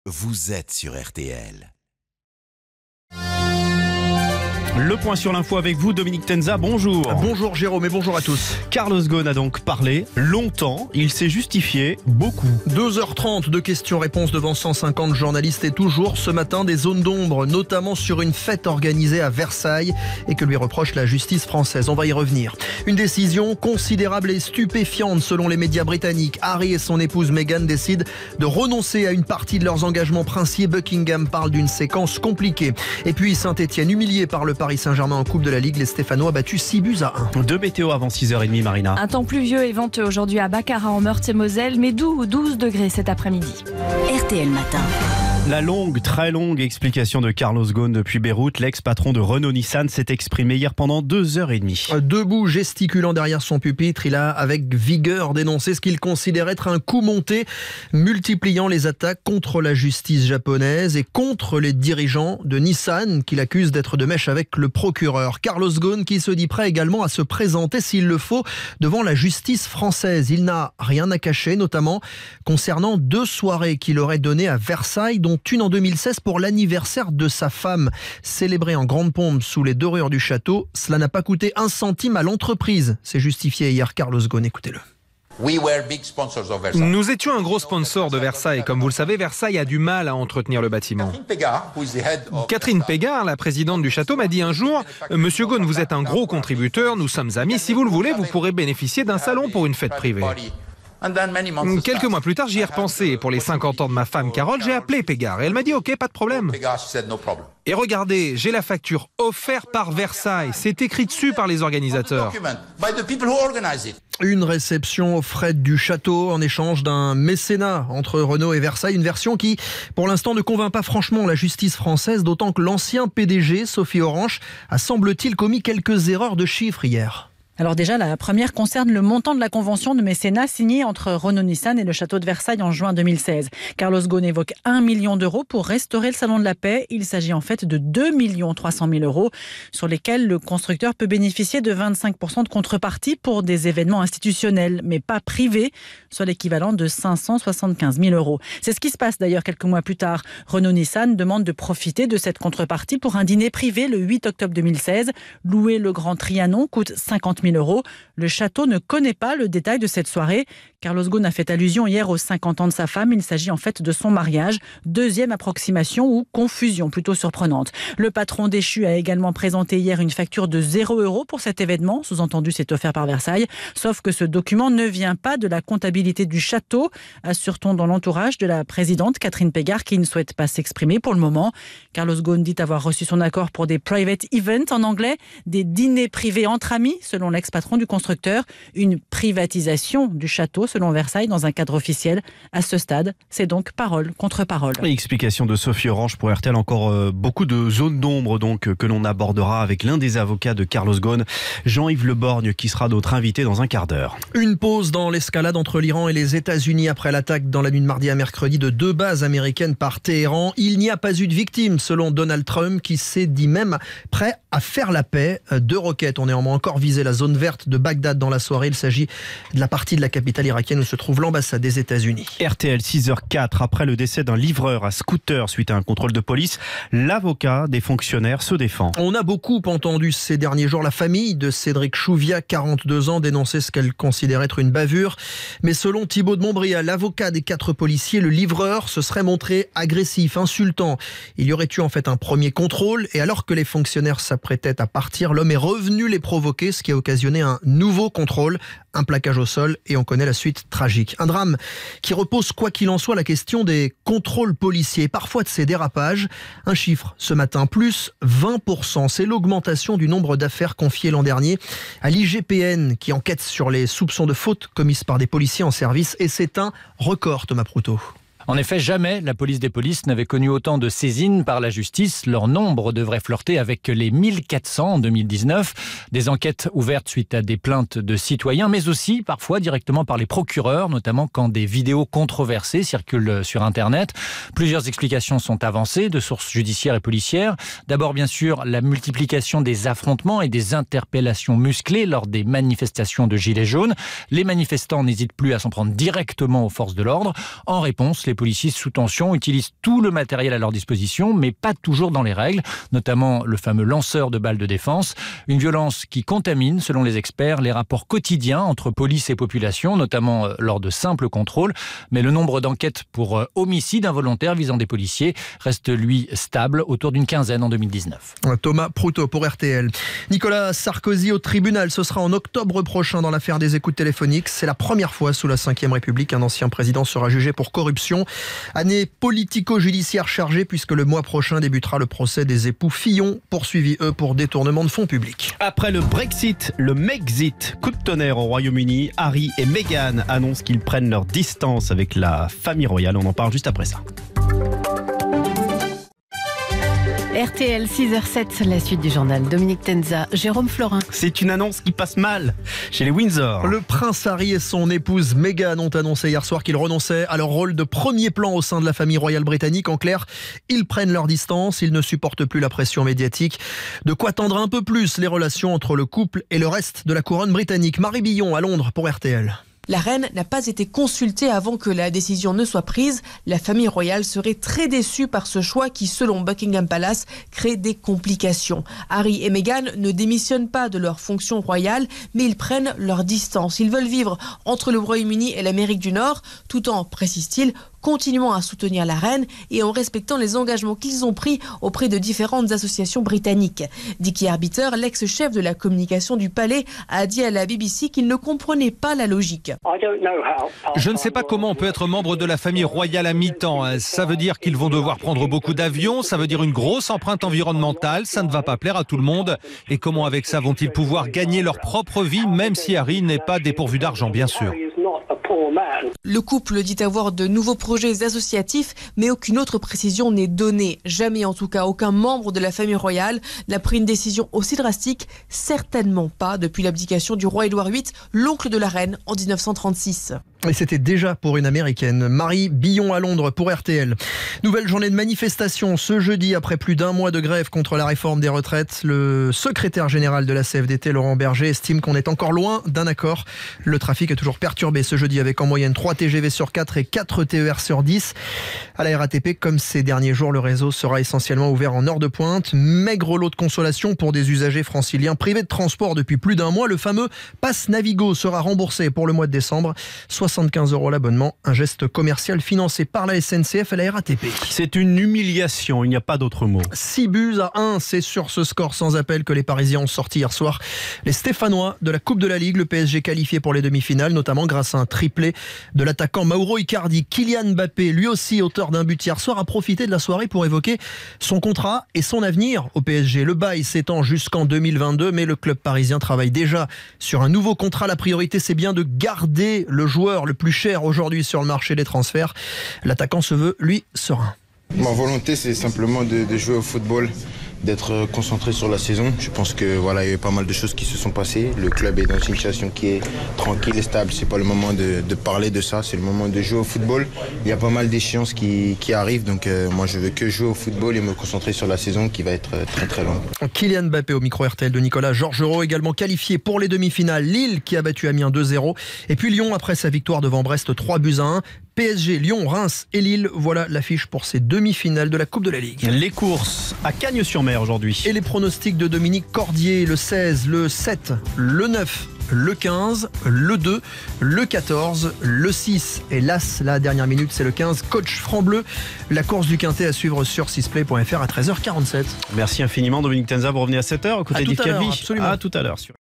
vous êtes sur RTL. Le point sur l'info avec vous, Dominique Tenza, bonjour. Bonjour Jérôme et bonjour à tous. Carlos Ghosn a donc parlé longtemps, il s'est justifié beaucoup. 2h30 de questions-réponses devant 150 journalistes et toujours ce matin des zones d'ombre, notamment sur une fête organisée à Versailles et que lui reproche la justice française. On va y revenir. Une décision considérable et stupéfiante selon les médias britanniques. Harry et son épouse Meghan décident de renoncer à une partie de leurs engagements princiers. Buckingham parle d'une séquence compliquée. Et puis Saint-Etienne humilié par le Paris Saint-Germain en Coupe de la Ligue, les Stéphanois battus 6-1. De météo avant 6h30, Marina. Un temps pluvieux et venteux aujourd'hui à Baccarat en Meurthe-et-Moselle, mais doux, 12 degrés cet après-midi. RTL Matin. La très longue explication de Carlos Ghosn depuis Beyrouth. L'ex-patron de Renault-Nissan s'est exprimé hier pendant 2h30. Debout, gesticulant derrière son pupitre, il a avec vigueur dénoncé ce qu'il considère être un coup monté, multipliant les attaques contre la justice japonaise et contre les dirigeants de Nissan qu'il accuse d'être de mèche avec le procureur. Carlos Ghosn qui se dit prêt également à se présenter s'il le faut devant la justice française. Il n'a rien à cacher, notamment concernant 2 soirées qu'il aurait données à Versailles, dont une en 2016 pour l'anniversaire de sa femme. Célébrée en grande pompe sous les dorures du château, cela n'a pas coûté un centime à l'entreprise. C'est justifié hier Carlos Ghosn, écoutez-le. Nous étions un gros sponsor de Versailles. Comme vous le savez, Versailles a du mal à entretenir le bâtiment. Catherine Pégard, la présidente du château, m'a dit un jour « Monsieur Ghosn, vous êtes un gros contributeur, nous sommes amis. Si vous le voulez, vous pourrez bénéficier d'un salon pour une fête privée. » Quelques mois plus tard, j'y ai repensé et pour les 50 ans de ma femme Carole, j'ai appelé Pégard et elle m'a dit « Ok, pas de problème ». Et regardez, j'ai la facture offerte par Versailles. C'est écrit dessus par les organisateurs. Une réception aux frais du château en échange d'un mécénat entre Renault et Versailles. Une version qui, pour l'instant, ne convainc pas franchement la justice française, d'autant que l'ancien PDG, Sophie Orange, a semble-t-il commis quelques erreurs de chiffres hier. Alors déjà, la première concerne le montant de la convention de mécénat signée entre Renault-Nissan et le château de Versailles en juin 2016. Carlos Ghosn évoque 1 million d'euros pour restaurer le Salon de la Paix. Il s'agit en fait de 2 300 000 euros sur lesquels le constructeur peut bénéficier de 25% de contrepartie pour des événements institutionnels, mais pas privés, soit l'équivalent de 575 000 euros. C'est ce qui se passe d'ailleurs quelques mois plus tard. Renault-Nissan demande de profiter de cette contrepartie pour un dîner privé le 8 octobre 2016. Louer le Grand Trianon coûte 50 000 euros. Le château ne connaît pas le détail de cette soirée. Carlos Ghosn a fait allusion hier aux 50 ans de sa femme. Il s'agit en fait de son mariage. Deuxième approximation ou confusion plutôt surprenante. Le patron déchu a également présenté hier une facture de 0 € pour cet événement. Sous-entendu, c'est offert par Versailles. Sauf que ce document ne vient pas de la comptabilité du château, assure-t-on dans l'entourage de la présidente Catherine Pégard qui ne souhaite pas s'exprimer pour le moment. Carlos Ghosn dit avoir reçu son accord pour des private events en anglais, des dîners privés entre amis, selon l'ex-patron du constructeur. Une privatisation du château, selon Versailles, dans un cadre officiel. À ce stade, c'est donc parole contre parole. Explication de Sophie Orange pour RTL. Encore beaucoup de zones d'ombre donc que l'on abordera avec l'un des avocats de Carlos Ghosn, Jean-Yves Le Borgne, qui sera notre invité dans un quart d'heure. Une pause dans l'escalade entre l'Iran et les États-Unis après l'attaque dans la nuit de mardi à mercredi de 2 bases américaines par Téhéran. Il n'y a pas eu de victimes, selon Donald Trump, qui s'est dit même prêt à faire la paix. 2 roquettes ont néanmoins encore visé la zone verte de Bagdad dans la soirée. Il s'agit de la partie de la capitale irakienne où se trouve l'ambassade des États-Unis. RTL 6h04, après le décès d'un livreur à scooter suite à un contrôle de police, l'avocat des fonctionnaires se défend. On a beaucoup entendu ces derniers jours la famille de Cédric Chouviat, 42 ans, dénoncer ce qu'elle considère être une bavure. Mais selon Thibaut de Montbrial, l'avocat des 4 policiers, le livreur se serait montré agressif, insultant. Il y aurait eu en fait un premier contrôle et alors que les fonctionnaires s'apprêtaient à partir, l'homme est revenu les provoquer, ce qui a occasionné un nouveau contrôle, un plaquage au sol et on connaît la suite tragique. Un drame qui repose quoi qu'il en soit la question des contrôles policiers et parfois de ces dérapages. Un chiffre ce matin, plus 20%. C'est l'augmentation du nombre d'affaires confiées l'an dernier à l'IGPN qui enquête sur les soupçons de fautes commises par des policiers en service et c'est un record, Thomas Proutot. En effet, jamais la police des polices n'avait connu autant de saisines par la justice. Leur nombre devrait flirter avec les 1400 en 2019. Des enquêtes ouvertes suite à des plaintes de citoyens, mais aussi parfois directement par les procureurs, notamment quand des vidéos controversées circulent sur Internet. Plusieurs explications sont avancées de sources judiciaires et policières. D'abord, bien sûr, la multiplication des affrontements et des interpellations musclées lors des manifestations de Gilets jaunes. Les manifestants n'hésitent plus à s'en prendre directement aux forces de l'ordre. En réponse, les policiers sous tension utilisent tout le matériel à leur disposition, mais pas toujours dans les règles, notamment le fameux lanceur de balles de défense. Une violence qui contamine, selon les experts, les rapports quotidiens entre police et population, notamment lors de simples contrôles. Mais le nombre d'enquêtes pour homicide involontaire visant des policiers reste, lui, stable, autour d'une quinzaine en 2019. Thomas Proutot pour RTL. Nicolas Sarkozy au tribunal, ce sera en octobre prochain dans l'affaire des écoutes téléphoniques. C'est la première fois sous la Ve République qu'un ancien président sera jugé pour corruption. Année politico-judiciaire chargée puisque le mois prochain débutera le procès des époux Fillon, poursuivis eux pour détournement de fonds publics. Après le Brexit, le Mexit, coup de tonnerre au Royaume-Uni, Harry et Meghan annoncent qu'ils prennent leur distance avec la famille royale. On en parle juste après ça. RTL 6h07, la suite du journal. Dominique Tenza, Jérôme Florin. C'est une annonce qui passe mal chez les Windsor. Le prince Harry et son épouse Meghan ont annoncé hier soir qu'ils renonçaient à leur rôle de premier plan au sein de la famille royale britannique. En clair, ils prennent leur distance, ils ne supportent plus la pression médiatique. De quoi tendre un peu plus les relations entre le couple et le reste de la couronne britannique. Marie Billon à Londres pour RTL. La reine n'a pas été consultée avant que la décision ne soit prise. La famille royale serait très déçue par ce choix qui, selon Buckingham Palace, crée des complications. Harry et Meghan ne démissionnent pas de leur fonction royale, mais ils prennent leur distance. Ils veulent vivre entre le Royaume-Uni et l'Amérique du Nord, tout en, précise-t-il, continuant à soutenir la reine et en respectant les engagements qu'ils ont pris auprès de différentes associations britanniques. Dickie Arbiter, l'ex-chef de la communication du palais, a dit à la BBC qu'il ne comprenait pas la logique. Je ne sais pas comment on peut être membre de la famille royale à mi-temps. Ça veut dire qu'ils vont devoir prendre beaucoup d'avions, ça veut dire une grosse empreinte environnementale, ça ne va pas plaire à tout le monde. Et comment avec ça vont-ils pouvoir gagner leur propre vie, même si Harry n'est pas dépourvu d'argent, bien sûr. Le couple dit avoir de nouveaux projets associatifs, mais aucune autre précision n'est donnée. Jamais, en tout cas, aucun membre de la famille royale n'a pris une décision aussi drastique. Certainement pas depuis l'abdication du roi Édouard VIII, l'oncle de la reine, en 1936. Et c'était déjà pour une américaine. Marie Billon à Londres pour RTL. Nouvelle journée de manifestation ce jeudi après plus d'un mois de grève contre la réforme des retraites. Le secrétaire général de la CFDT, Laurent Berger, estime qu'on est encore loin d'un accord. Le trafic est toujours perturbé ce jeudi avec en moyenne 3 TGV sur 4 et 4 TER sur 10. À la RATP, comme ces derniers jours, le réseau sera essentiellement ouvert en heure de pointe. Maigre lot de consolation pour des usagers franciliens privés de transport depuis plus d'un mois. Le fameux Pass Navigo sera remboursé pour le mois de décembre. 75 € l'abonnement, un geste commercial financé par la SNCF et la RATP. C'est une humiliation, il n'y a pas d'autre mot. 6-1, c'est sur ce score sans appel que les Parisiens ont sorti hier soir les Stéphanois de la Coupe de la Ligue. Le PSG qualifié pour les demi-finales, notamment grâce à un triplé de l'attaquant Mauro Icardi. Kylian Mbappé, lui aussi auteur d'un but hier soir, a profité de la soirée pour évoquer son contrat et son avenir au PSG. Le bail s'étend jusqu'en 2022, mais le club parisien travaille déjà sur un nouveau contrat. La priorité, c'est bien de garder le joueur le plus cher aujourd'hui sur le marché des transferts. L'attaquant se veut, lui, serein. Ma volonté, c'est simplement de jouer au football, d'être concentré sur la saison. Je pense que voilà, il y a eu pas mal de choses qui se sont passées. Le club est dans une situation qui est tranquille et stable. C'est pas le moment de parler de ça, c'est le moment de jouer au football. Il y a pas mal d'échéances qui arrivent, donc moi je veux que jouer au football et me concentrer sur la saison qui va être très très longue. Kylian Mbappé au micro RTL de Nicolas Georgerot, également qualifié pour les demi-finales. Lille qui a battu Amiens 2-0 et puis Lyon après sa victoire devant Brest 3-1. PSG, Lyon, Reims et Lille, voilà l'affiche pour ces demi-finales de la Coupe de la Ligue. Les courses à Cagnes-sur-Mer aujourd'hui. Et les pronostics de Dominique Cordier, le 16, le 7, le 9, le 15, le 2, le 14, le 6 et l'As, la dernière minute, c'est le 15. Coach Franc-Bleu, la course du Quintet à suivre sur sisplay.fr à 13h47. Merci infiniment Dominique Tenza, vous revenez à 7h, côté d'Yves Calvi. Absolument. À tout à l'heure.